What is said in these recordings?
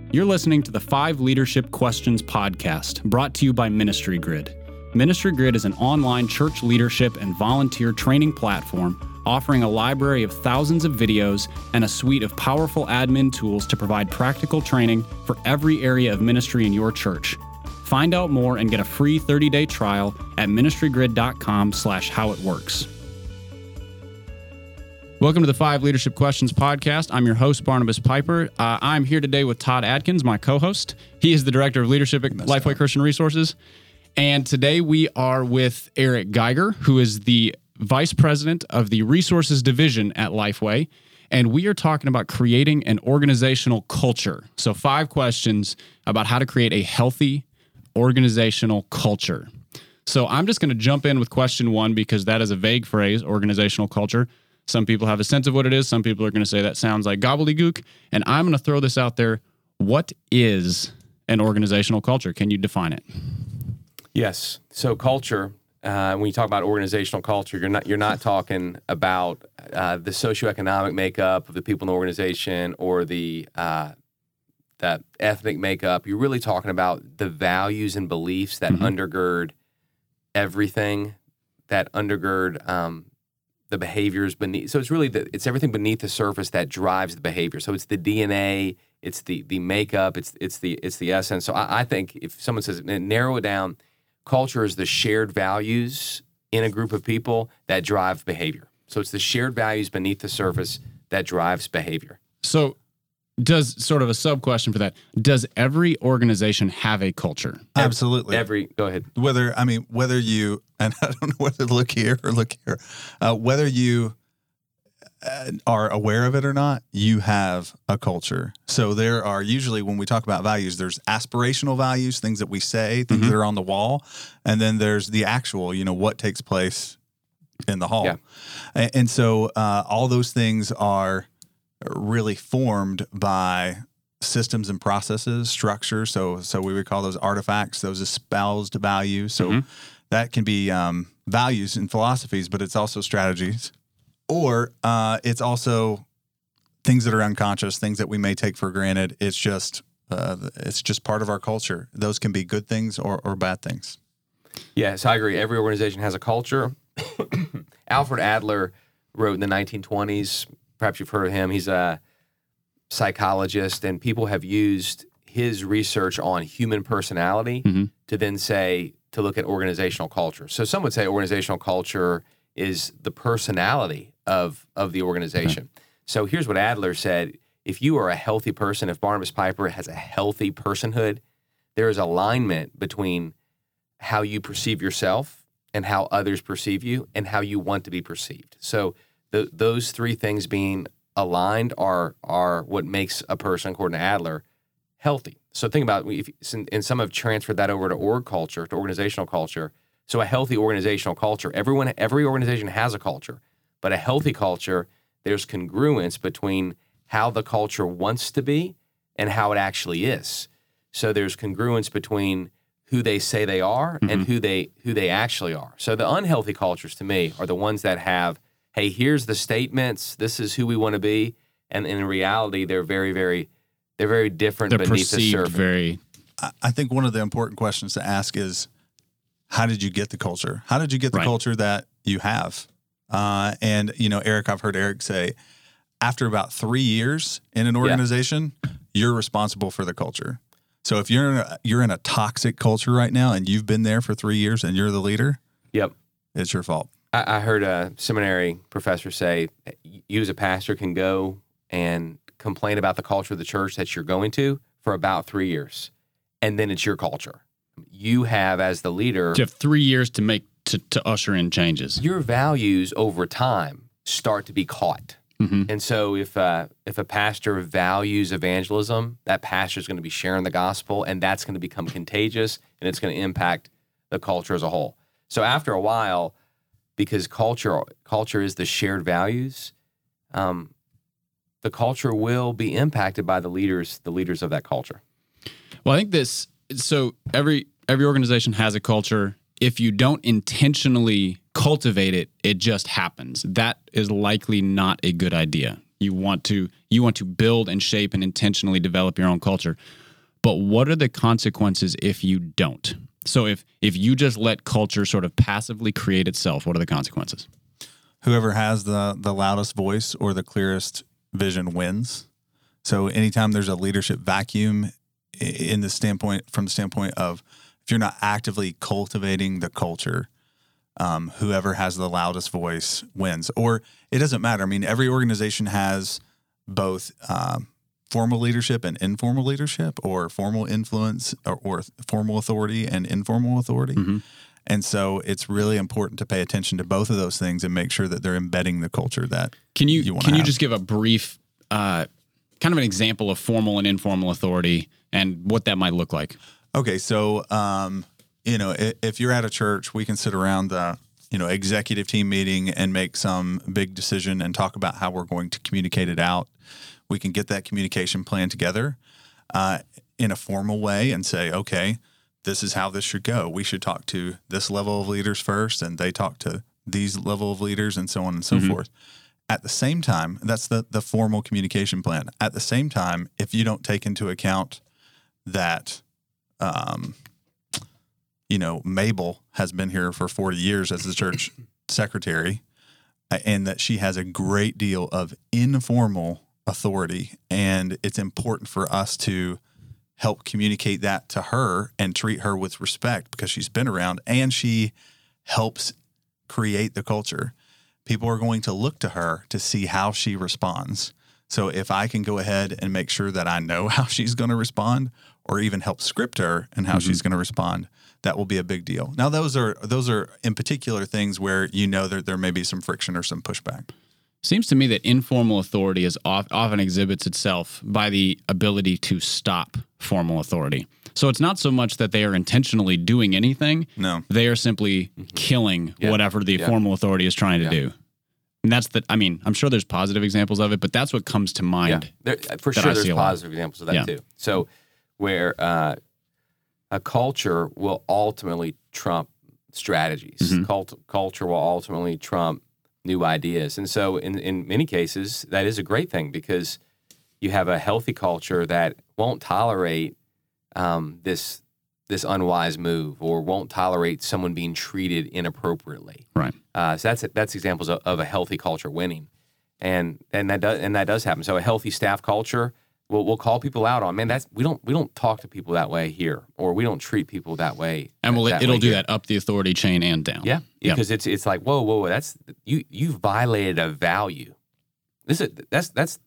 You're listening to the 5 Leadership Questions podcast, brought to you by Ministry Grid. Ministry Grid is an online church leadership and volunteer training platform offering a library of thousands of videos and a suite of powerful admin tools to provide practical training for every area of ministry in your church. Find out more and get a free 30-day trial at ministrygrid.com/howitworks. Welcome to the 5 Leadership Questions podcast. I'm your host, Barnabas Piper. I'm here today with Todd Adkins, my co-host. He is the Director of Leadership at Lifeway Christian Resources. And today we are with Eric Geiger, who is the Vice President of the Resources Division at Lifeway. And we are talking about creating an organizational culture. So 5 questions about how to create a healthy organizational culture. So I'm just going to jump in with question 1 because that is a vague phrase, organizational culture. Some people have a sense of what it is. Some people are going to say that sounds like gobbledygook. And I'm going to throw this out there. What is an organizational culture? Can you define it? Yes. So culture, when you talk about organizational culture, you're not talking about the socioeconomic makeup of the people in the organization or the ethnic makeup. You're really talking about the values and beliefs that undergird everything, that undergird the behaviors beneath. So it's really it's everything beneath the surface that drives the behavior. So it's the DNA, it's the makeup, it's the essence. So I think if someone says narrow it down, culture is the shared values in a group of people that drive behavior. So it's the shared values beneath the surface that drives behavior. So does sort of a sub question for that, does every organization have a culture? Absolutely. Go ahead. Whether you, and I don't know whether to look here or look here, whether you are aware of it or not, you have a culture. So there are usually, when we talk about values, there's aspirational values, things that we say, things that are on the wall, and then there's the actual, what takes place in the hall. Yeah. And so all those things are really formed by systems and processes, structure. So we would call those artifacts, those espoused values. So that can be values and philosophies, but it's also strategies, or it's also things that are unconscious, things that we may take for granted. It's just part of our culture. Those can be good things or bad things. Yes, I agree. Every organization has a culture. Alfred Adler wrote in the 1920s. Perhaps you've heard of him. He's a psychologist, and people have used his research on human personality to then to look at organizational culture. So some would say organizational culture is the personality of the organization. Okay. So here's what Adler said. If you are a healthy person, if Barnabas Piper has a healthy personhood, there is alignment between how you perceive yourself and how others perceive you and how you want to be perceived. So those 3 things being aligned are what makes a person, according to Adler, healthy. So think about, and some have transferred that over to org culture, to organizational culture. So a healthy organizational culture, every organization has a culture, but a healthy culture, there's congruence between how the culture wants to be and how it actually is. So there's congruence between who they say they are and who they actually are. So the unhealthy cultures, to me, are the ones that have, hey, here's the statements, this is who we want to be, and in reality, they're very, very, different beneath the surface. I think one of the important questions to ask is, how did you get the culture? How did you get the culture that you have? And Eric, I've heard Eric say, after about 3 years in an organization, you're responsible for the culture. So if you're in a toxic culture right now, and you've been there for 3 years, and you're the leader, it's your fault. I heard a seminary professor say, you as a pastor can go and complain about the culture of the church that you're going to for about 3 years, and then it's your culture. You have, as the leader, you have 3 years to usher in changes. Your values over time start to be caught. And so if a pastor values evangelism, that pastor is going to be sharing the gospel, and that's going to become contagious, and it's going to impact the culture as a whole. So after a while, because culture is the shared values, the culture will be impacted by the leaders of that culture. Well, I think so every organization has a culture. If you don't intentionally cultivate it, it just happens. That is likely not a good idea. You want to build and shape and intentionally develop your own culture. But what are the consequences if you don't? So if you just let culture sort of passively create itself, what are the consequences? Whoever has the loudest voice or the clearest vision wins. So anytime there's a leadership vacuum from the standpoint of if you're not actively cultivating the culture, whoever has the loudest voice wins. Or it doesn't matter. I mean, every organization has both formal leadership and informal leadership, or formal influence or formal authority and informal authority. Mm-hmm. And so it's really important to pay attention to both of those things and make sure that they're embedding the culture that you want to have. Can you just give a brief kind of an example of formal and informal authority and what that might look like? Okay, so if you're at a church, we can sit around the executive team meeting and make some big decision and talk about how we're going to communicate it out. We can get that communication plan together in a formal way and say, okay, this is how this should go. We should talk to this level of leaders first, and they talk to these level of leaders, and so on and so mm-hmm. forth. At the same time, that's the formal communication plan. At the same time, if you don't take into account that, Mabel has been here for 40 years as the church secretary, and that she has a great deal of informal authority, and it's important for us to help communicate that to her and treat her with respect because she's been around and she helps create the culture. People are going to look to her to see how she responds. So if I can go ahead and make sure that I know how she's going to respond, or even help script her and how mm-hmm. she's going to respond, that will be a big deal. Now, those are in particular things where that there may be some friction or some pushback. Seems to me that informal authority often exhibits itself by the ability to stop formal authority. So it's not so much that they are intentionally doing anything. No. They are simply mm-hmm. killing whatever the formal authority is trying to do. And that's I'm sure there's positive examples of it, but that's what comes to mind. Yeah. For sure there's positive examples of that too. So where a culture will ultimately trump strategies. Mm-hmm. Culture will ultimately trump new ideas. And so in many cases, that is a great thing because you have a healthy culture that won't tolerate this unwise move or won't tolerate someone being treated inappropriately. Right. So that's examples of a healthy culture winning. And that does happen. So a healthy staff culture we'll call people out on, man, we don't talk to people that way here, or we don't treat people that way. And it'll do that up the authority chain and down. Yeah. Because it's like, whoa, that's you've violated a value. That's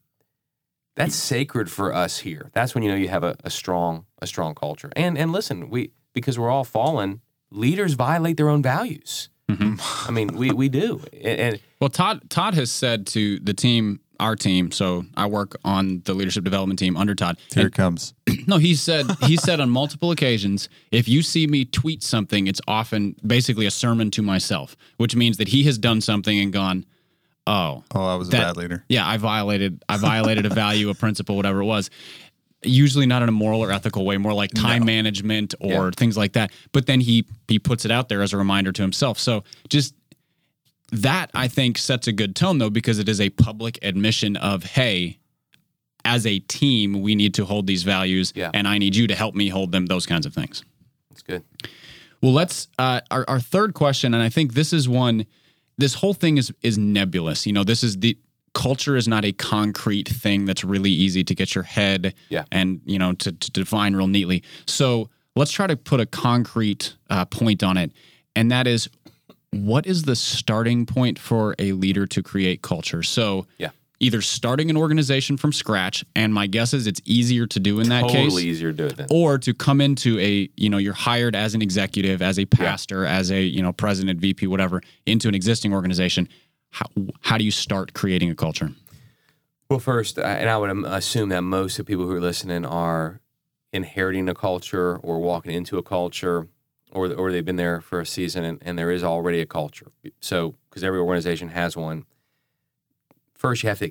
sacred for us here. That's when you have a strong culture. And listen, because we're all fallen, leaders violate their own values. Mm-hmm. I mean, we do. And well, Todd has said to the team, our team, so I work on the leadership development team under Todd. Here it comes. No, he said on multiple occasions, if you see me tweet something, it's often basically a sermon to myself, which means that he has done something and gone, oh, I was a bad leader. Yeah, I violated a value, a principle, whatever it was. Usually not in a moral or ethical way, more like time management or things like that. But then he puts it out there as a reminder to himself. So just that, I think, sets a good tone, though, because it is a public admission of, hey, as a team, we need to hold these values, and I need you to help me hold them, those kinds of things. That's good. Well, let's our third question, and I think this is one, this whole thing is nebulous. This is culture is not a concrete thing that's really easy to get your head and, to define real neatly. So let's try to put a concrete point on it, and that is, what is the starting point for a leader to create culture? So either starting an organization from scratch, and my guess is it's easier to do in that case. Totally easier to do it then. Or to come into you're hired as an executive, as a pastor, as a, president, VP, whatever, into an existing organization. How do you start creating a culture? Well, first, and I would assume that most of the people who are listening are inheriting a culture or walking into a culture, or they've been there for a season and there is already a culture. So, because every organization has one, first you have to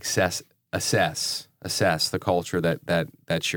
assess the culture that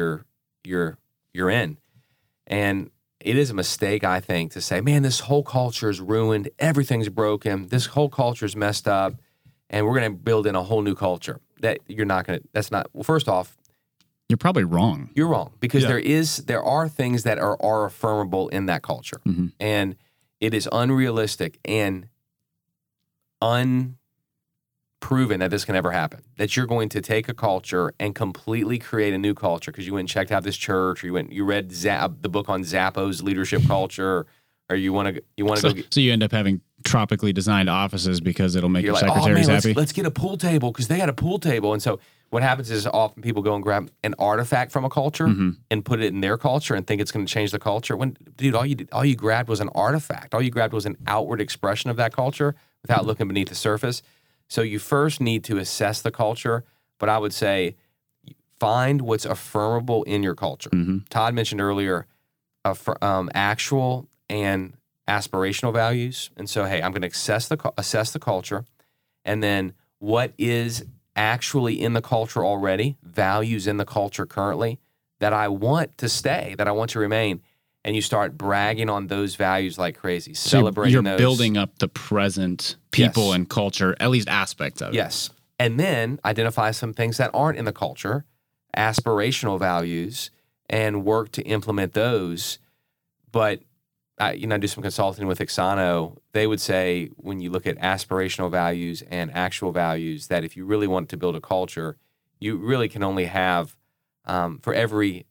you're in. And it is a mistake, I think, to say, man, this whole culture is ruined, everything's broken, this whole culture is messed up, and we're going to build in a whole new culture. that you're not going to, that's not, well, first off, You're probably wrong. you're wrong because Yeah. there are things that are affirmable in that culture. Mhm. And it is unrealistic and unproven that this can ever happen. That you're going to take a culture and completely create a new culture because you went and checked out this church, or you read the book on Zappos leadership culture, or you want to So, go get, so you end up having tropically designed offices because it'll make you're your like, oh secretaries man, happy. let's get a pool table because they got a pool table. And so what happens is often people go and grab an artifact from a culture Mhm. and put it in their culture and think it's going to change the culture. When, dude, all you grabbed was an artifact. All you grabbed was an outward expression of that culture without looking beneath the surface. So you first need to assess the culture, but I would say find what's affirmable in your culture. Mhm. Todd mentioned earlier actual and aspirational values. And so, hey, I'm going to assess the culture, and then what is actually in the culture already, values in the culture currently that I want to stay, that I want to remain. And you start bragging on those values like crazy, So celebrating you're those. building up the present people Yes. and culture, at least aspects of it. Yes. And then identify some things that aren't in the culture, aspirational values, and work to implement those. But I do some consulting with Exano. They would say when you look at aspirational values and actual values, that if you really want to build a culture, you really can only have for every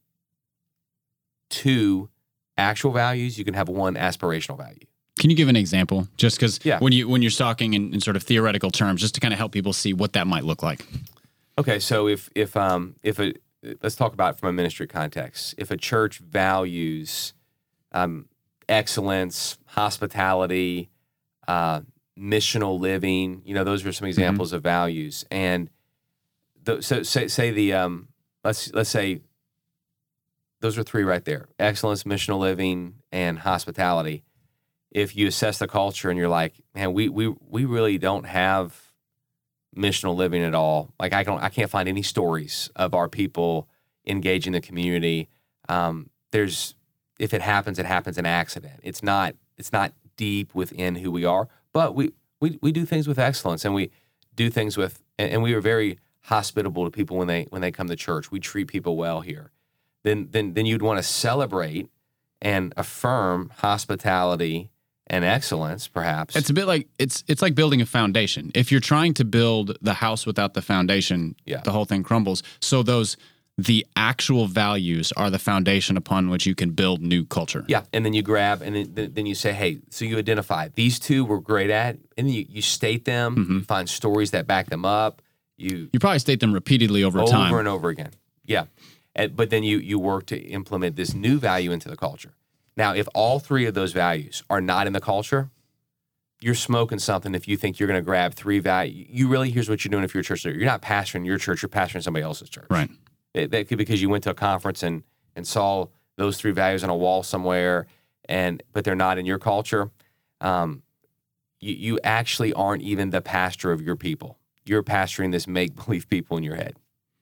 2 actual values, you can have 1 aspirational value. Can you give an example? Just because Yeah. when you're talking in sort of theoretical terms, just to kind of help people see what that might look like. Okay, so if let's talk about it from a ministry context. If a church values excellence, hospitality, missional living, those are some examples of values. And let's say those are 3 right there: excellence, missional living, and hospitality. If you assess the culture and you're like, man, we really don't have missional living at all. Like I can't find any stories of our people engaging the community. If it happens in accident. It's not deep within who we are, but we do things with excellence, and we do things with, and we are very hospitable to people when they come to church. We treat people well here. Then you'd want to celebrate and affirm hospitality and excellence, perhaps. It's a bit like it's like building a foundation. If you're trying to build the house without the foundation, Yeah. the whole thing crumbles. So the actual values are the foundation upon which you can build new culture. Yeah, and then you grab, and then you say, hey, so you identify these 2 we're great at, and then you state them, you find stories that back them up, you probably state them repeatedly over time. over and over again. Yeah, but then you work to implement this new value into the culture. Now, if all 3 of those values are not in the culture, you're smoking something if you think you're going to grab 3 values. Here's what you're doing if you're a church leader. You're not pastoring your church, you're pastoring somebody else's church. Right. That could be because you went to a conference and saw those 3 values on a wall somewhere, but they're not in your culture. You actually aren't even the pastor of your people. You're pastoring this make-believe people in your head.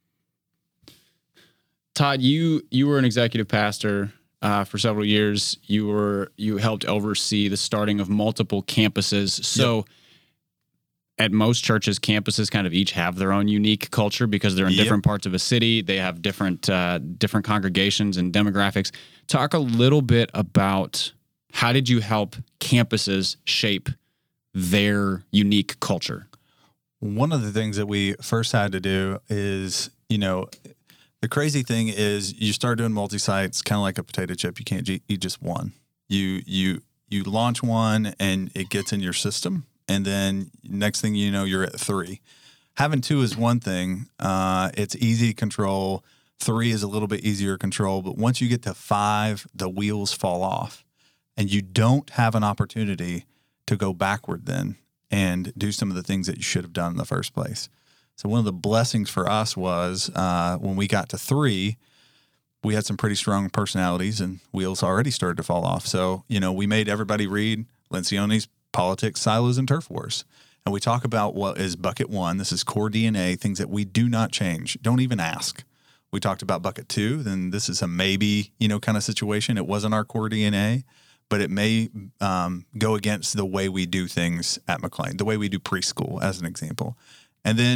Todd, you were an executive pastor for several years. You helped oversee the starting of multiple campuses. So at most churches, campuses kind of each have their own unique culture because they're in different parts of a city. They have different congregations and demographics. Talk a little bit about how did you help campuses shape their unique culture? One of the things that we first had to do is, the crazy thing is you start doing multi-sites, kind of like a potato chip. You can't eat just one. You launch one and it gets in your system. And then next thing you know, you're at 3. Having 2 is one thing. It's easy to control. 3 is a little bit easier to control. But once you get to 5, the wheels fall off. And you don't have an opportunity to go backward then and do some of the things that you should have done in the first place. So one of the blessings for us was when we got to 3, we had some pretty strong personalities and wheels already started to fall off. So, we made everybody read Lencioni's Politics, Silos, and Turf Wars. And we talk about what is bucket 1. This is core DNA, things that we do not change. Don't even ask. We talked about bucket 2. Then this is a maybe, kind of situation. It wasn't our core DNA, but it may go against the way we do things at McLean, the way we do preschool, as an example. And then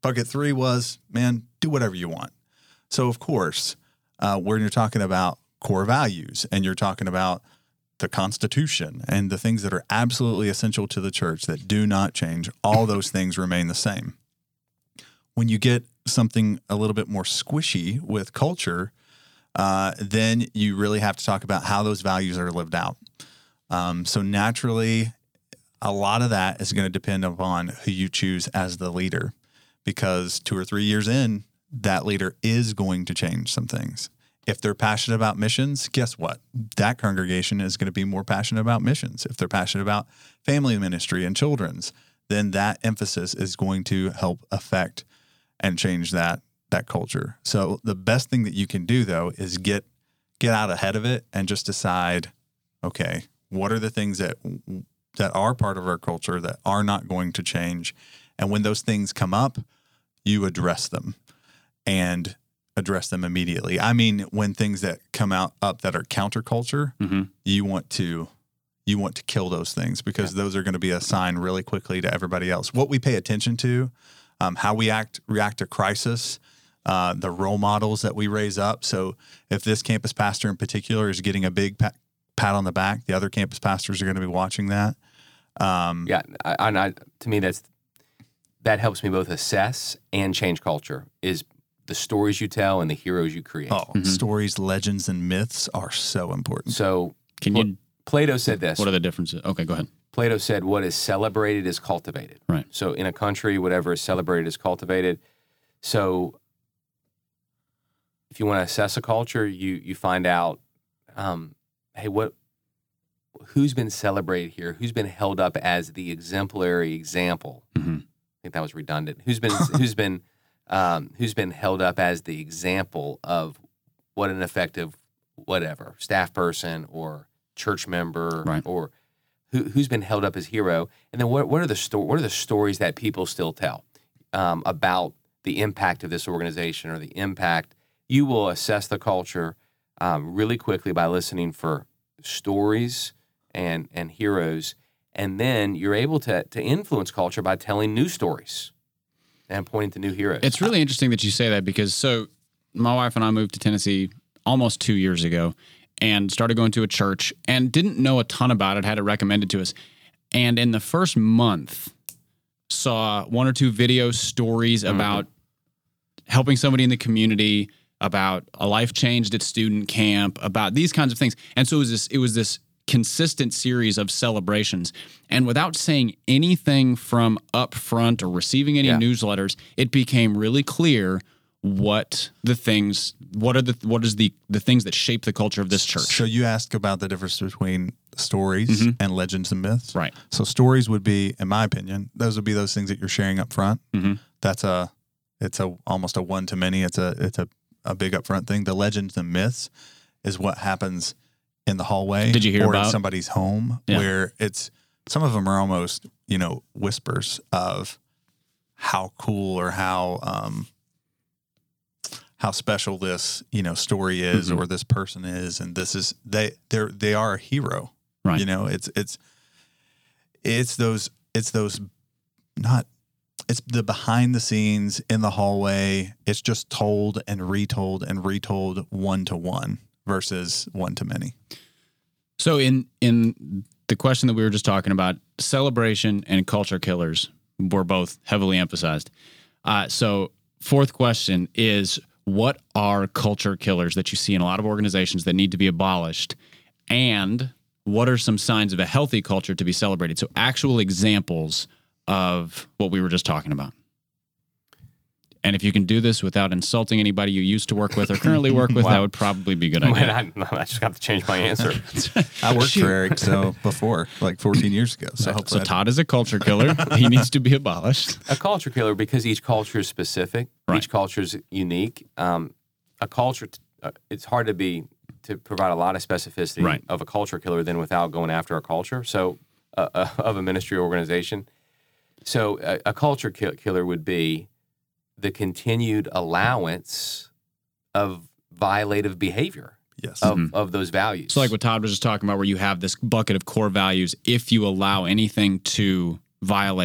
Bucket 3 was, man, do whatever you want. So, of course, when you're talking about core values and you're talking about the Constitution and the things that are absolutely essential to the church that do not change, all those things remain the same. When you get something a little bit more squishy with culture, then you really have to talk about how those values are lived out. So naturally, a lot of that is going to depend upon who you choose as the leader, because 2 or 3 years in, that leader is going to change some things. If they're passionate about missions, guess what? That congregation is going to be more passionate about missions. If they're passionate about family ministry and children's, then that emphasis is going to help affect and change that culture. So the best thing that you can do, though, is get out ahead of it and just decide, okay, what are the things that are part of our culture that are not going to change? And when those things come up, you address them and address them immediately. I mean, when things that come up that are counterculture, you want to kill those things, because those are going to be a sign really quickly to everybody else. What we pay attention to, how we react to crisis, the role models that we raise up. So if this campus pastor in particular is getting a big pat on the back, the other campus pastors are going to be watching that. To me, that helps me both assess and change culture, is the stories you tell and the heroes you create. Stories, legends, and myths are so important. So Plato said this. What are the differences? Okay, go ahead. Plato said, what is celebrated is cultivated. Right. So in a country, whatever is celebrated is cultivated. So if you want to assess a culture, you find out, hey, who's been celebrated here? Who's been held up as the exemplary example? I think that was redundant. Who's been held up as the example of what an effective staff person or church member, right, or who's been held up as hero? And then what are the stories that people still tell about the impact of this organization or the impact? You will assess the culture really quickly by listening for stories and heroes, and then you're able to influence culture by telling new stories and pointing to new heroes. It's really interesting that you say that, because so my wife and I moved to Tennessee almost 2 years ago and started going to a church and didn't know a ton about it, had it recommended to us. And in the first month, saw 1 or 2 video stories about helping somebody in the community, about a life changed at student camp, about these kinds of things. And so it was this consistent series of celebrations. And without saying anything from up front or receiving any newsletters, it became really clear what are the things that shape the culture of this church. So you asked about the difference between stories and legends and myths. Right. So stories would be, in my opinion, those would be those things that you're sharing up front. It's almost a one-to-many. It's a big upfront thing. The legends and myths is what happens in the hallway. Did you hear or about in somebody's home, where some of them are almost, whispers of how cool or how special this, story is, or this person is, and this is they are a hero. Right. It's the behind the scenes in the hallway. It's just told and retold one-to-one versus one-to-many. So in the question that we were just talking about, celebration and culture killers were both heavily emphasized. So fourth question is, what are culture killers that you see in a lot of organizations that need to be abolished? And what are some signs of a healthy culture to be celebrated? So actual examples of what we were just talking about. And if you can do this without insulting anybody you used to work with or currently work with, that would probably be a good idea. I just got to change my answer. I worked for Eric before, like 14 years ago. So Todd is a culture killer. He needs to be abolished. A culture killer, because each culture is specific. Right. Each culture is unique. A culture, it's hard to provide a lot of specificity of a culture killer than without going after a culture. So of a ministry organization. So a culture killer would be the continued allowance of violative behavior of those values. So like what Todd was just talking about, where you have this bucket of core values, if you allow anything to violate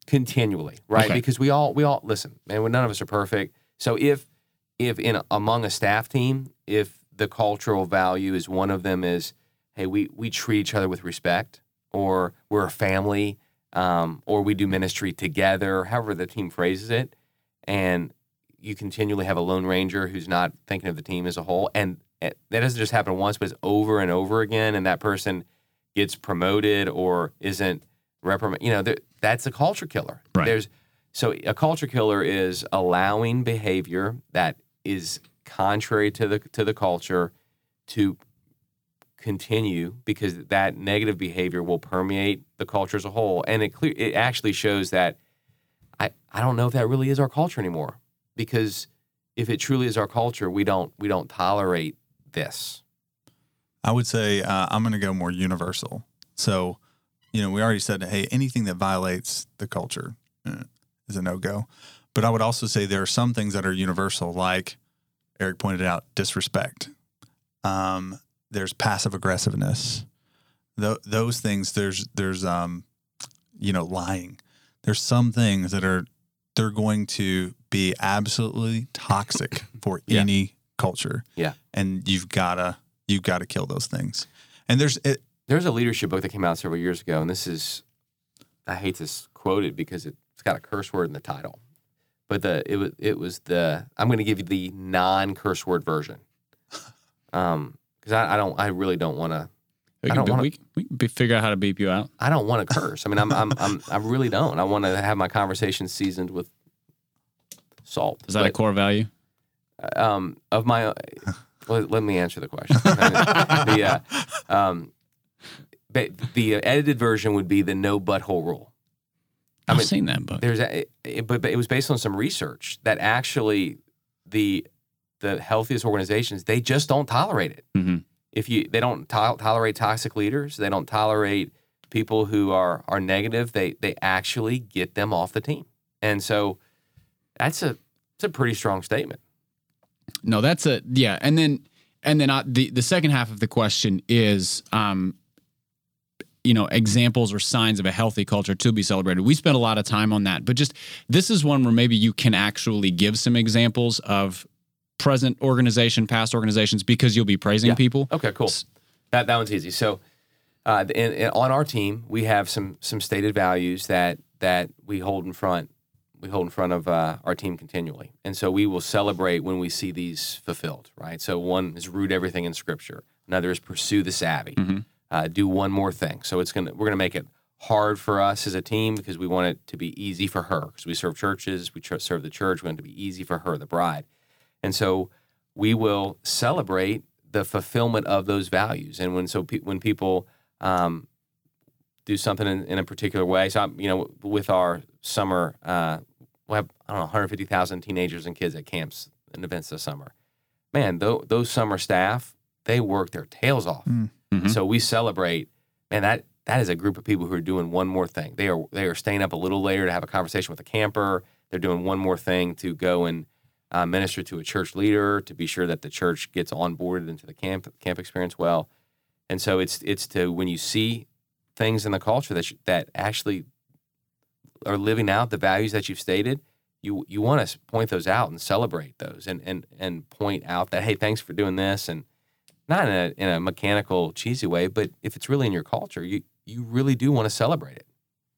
continually, right? Okay. Because we all listen, man. None of us are perfect. So if among a staff team, if the cultural value is one of them is, hey, we treat each other with respect, or we're a family, or we do ministry together, however the team phrases it, and you continually have a lone ranger who's not thinking of the team as a whole, and that doesn't just happen once, but it's over and over again, and that person gets promoted or isn't reprimanded. That's a culture killer. Right. So a culture killer is allowing behavior that is contrary to the culture to continue, because that negative behavior will permeate the culture as a whole, and it actually shows that I don't know if that really is our culture anymore, because if it truly is our culture, we don't tolerate this. I would say I'm going to go more universal. So, we already said, hey, anything that violates the culture is a no-go. But I would also say there are some things that are universal, like Eric pointed out, disrespect. There's passive aggressiveness. Those things. There's lying. There's some things that they're going to be absolutely toxic for any culture. Yeah. And you've got to kill those things. And there's a leadership book that came out several years ago, and this is, I hate to quote it because it's got a curse word in the title, but I'm going to give you the non-curse word version, because I really don't want to. We can figure out how to beep you out. I don't want to curse. I mean, I really don't. I want to have my conversation seasoned with salt. Is that a core value? Of my, let me answer the question. The edited version would be the no butthole rule. I've seen that book. But it was based on some research that actually the healthiest organizations, they just don't tolerate it. Mm-hmm. They don't tolerate toxic leaders, they don't tolerate people who are negative. They actually get them off the team, and so it's a pretty strong statement. No, that's and then the second half of the question is, examples or signs of a healthy culture to be celebrated. We spent a lot of time on that, but just this is one where maybe you can actually give some examples of present organization, past organizations, because you'll be praising people. Okay, cool. That one's easy. So, on our team, we have some stated values that we hold in front of our team continually, and so we will celebrate when we see these fulfilled. Right. So one is root everything in Scripture. Another is pursue the savvy. Mm-hmm. Do one more thing. So we're gonna make it hard for us as a team because we want it to be easy for her. Because we serve churches, we serve the church. We want it to be easy for her, the bride. And so we will celebrate the fulfillment of those values. And when people do something in a particular way, so with our summer, we'll have 150,000 teenagers and kids at camps and events this summer. Man, those summer staff, they work their tails off. Mm-hmm. So we celebrate, and that is a group of people who are doing one more thing. They are staying up a little later to have a conversation with a camper. They're doing one more thing to go and minister to a church leader, to be sure that the church gets onboarded into the camp experience well. And so it's to, when you see things in the culture that actually are living out the values that you've stated, you want to point those out and celebrate those and point out that, hey, thanks for doing this, and not in a mechanical, cheesy way, but if it's really in your culture, you really do want to celebrate it.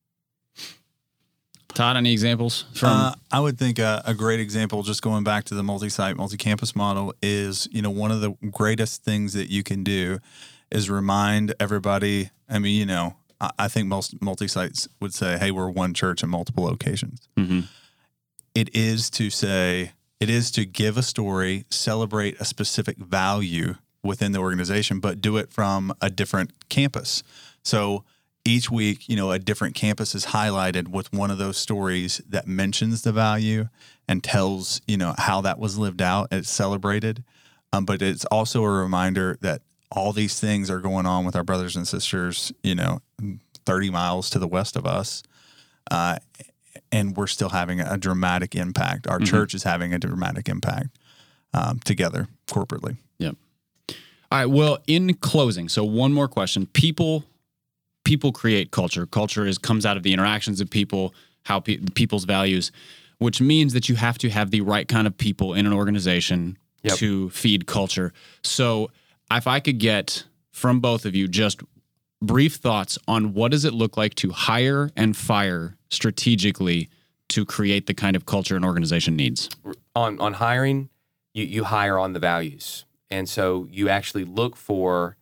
Todd, any examples from? I would think a great example, just going back to the multi-site, multi-campus model, is one of the greatest things that you can do is remind everybody. I mean, I think most multi-sites would say, "Hey, we're one church in multiple locations." Mm-hmm. It is to give a story, celebrate a specific value within the organization, but do it from a different campus. So each week, a different campus is highlighted with one of those stories that mentions the value and tells, how that was lived out. It's celebrated. But it's also a reminder that all these things are going on with our brothers and sisters, 30 miles to the west of us. And we're still having a dramatic impact. Our church is having a dramatic impact together, corporately. Yep. All right. Well, in closing, so one more question. People create culture. Culture comes out of the interactions of people. how people's values, which means that you have to have the right kind of people in an organization to feed culture. So if I could get from both of you just brief thoughts on what does it look like to hire and fire strategically to create the kind of culture an organization needs. On hiring, you hire on the values. And so you actually look for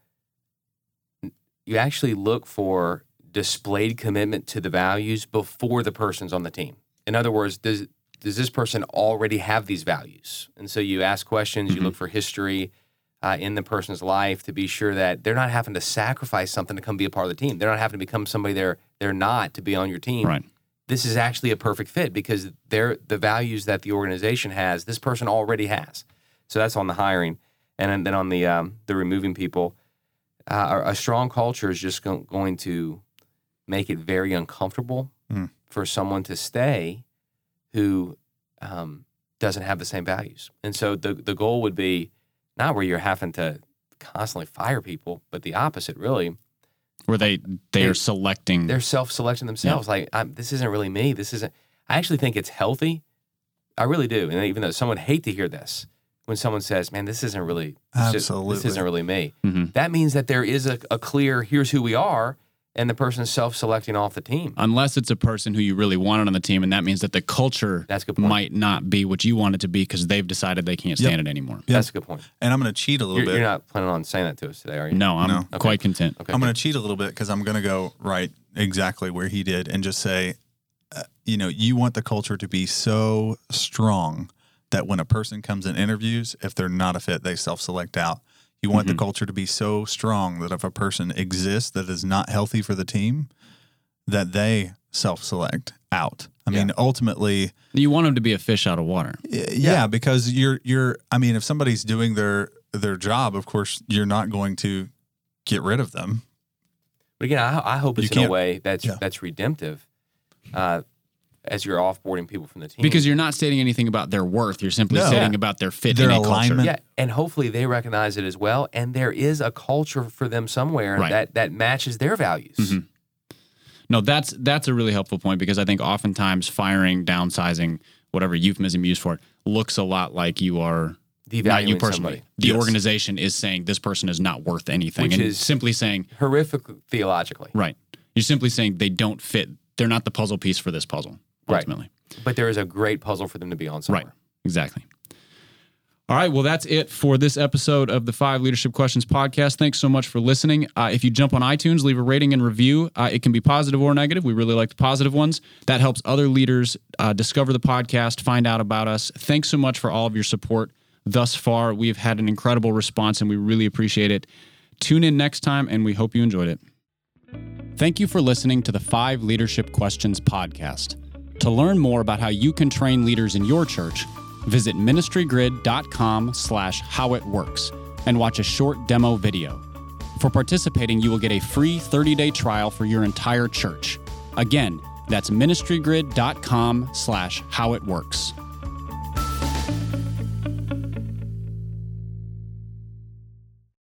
displayed commitment to the values before the person's on the team. In other words, does this person already have these values? And so you ask questions, you look for history in the person's life to be sure that they're not having to sacrifice something to come be a part of the team. They're not having to become somebody they're not to be on your team. Right. This is actually a perfect fit because the values that the organization has, this person already has. So that's on the hiring. And then on the removing people, a strong culture is just going to make it very uncomfortable for someone to stay who doesn't have the same values. And so the goal would be not where you're having to constantly fire people, but the opposite, really. Where they are selecting. They're self-selecting themselves. Yeah. Like, this isn't really me. This isn't. I actually think it's healthy. I really do. And even though someone would hate to hear this, when someone says, man, this isn't really, this isn't really me. Mm-hmm. That means that there is a clear, here's who we are, and the person's self-selecting off the team. Unless it's a person who you really wanted on the team, and that means that the culture might not be what you want it to be because they've decided they can't stand it anymore. Yep. That's a good point. And I'm going to cheat a little bit. You're not planning on saying that to us today, are you? No, I'm quite content. Okay, I'm going to cheat a little bit because I'm going to go right exactly where he did and just say, you want the culture to be so strong that when a person comes in interviews, if they're not a fit, they self-select out. You want the culture to be so strong that if a person exists that is not healthy for the team, that they self-select out. I mean, ultimately, you want them to be a fish out of water. Yeah, because if somebody's doing their job, of course, you're not going to get rid of them. But again, I hope it's in a way that's redemptive. As you're offboarding people from the team. Because you're not stating anything about their worth. You're simply stating about their fit in a culture. Yeah, and hopefully they recognize it as well. And there is a culture for them somewhere that matches their values. Mm-hmm. No, that's a really helpful point because I think oftentimes firing, downsizing, whatever euphemism you use for it, looks a lot like you are devaluing not you personally. Somebody. The organization is saying this person is not worth anything. Which and is simply saying horrific theologically. Right. You're simply saying they don't fit. They're not the puzzle piece for this puzzle. Ultimately. Right. But there is a great puzzle for them to be on somewhere. Right. Exactly. All right. Well, that's it for this episode of the 5 Leadership Questions podcast. Thanks so much for listening. If you jump on iTunes, leave a rating and review. It can be positive or negative. We really like the positive ones. That helps other leaders discover the podcast, find out about us. Thanks so much for all of your support thus far. We've had an incredible response, and we really appreciate it. Tune in next time, and we hope you enjoyed it. Thank you for listening to the 5 Leadership Questions podcast. To learn more about how you can train leaders in your church, visit ministrygrid.com/howitworks and watch a short demo video. For participating, you will get a free 30-day trial for your entire church. Again, that's ministrygrid.com/howitworks.